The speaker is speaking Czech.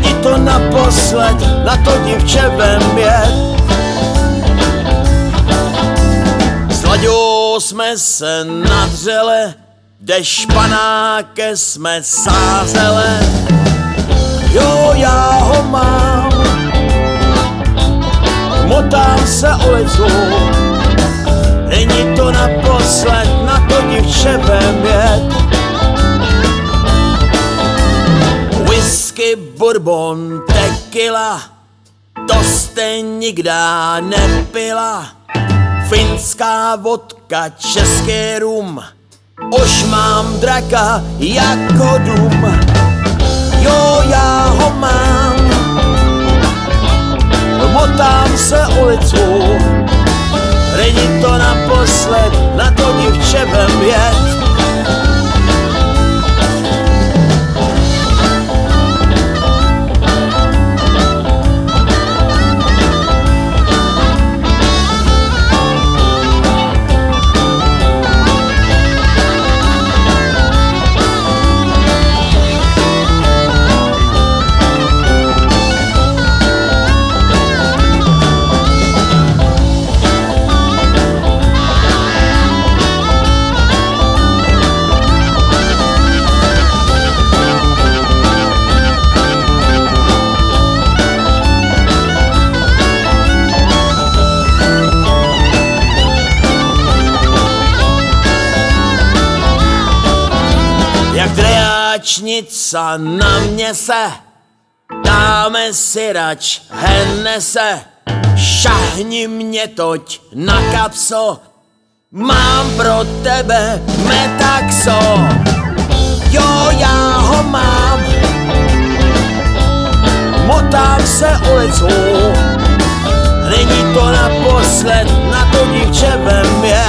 není to naposled, na to dívče vem jet. S Laďou jsme se nadřele, jdeš panáke jsme sázele. Jo, já ho mám, motám se ulicu, není to naposled, na to dívče vem jet. Whisky, bourbon, tequila, to jste nikdy nepila. Finská vodka, český rum, už mám draka jako dům. Jo, já ho mám, motám se ulicu, není to naposled, na to dívče vem jet. Jak drejačnica na mě se, dáme si rač Hennese. Šahni mě toť na kapso, mám pro tebe metaxo. Jo, já ho mám, motám se ulicu, není to naposled, na to dívče vem jet.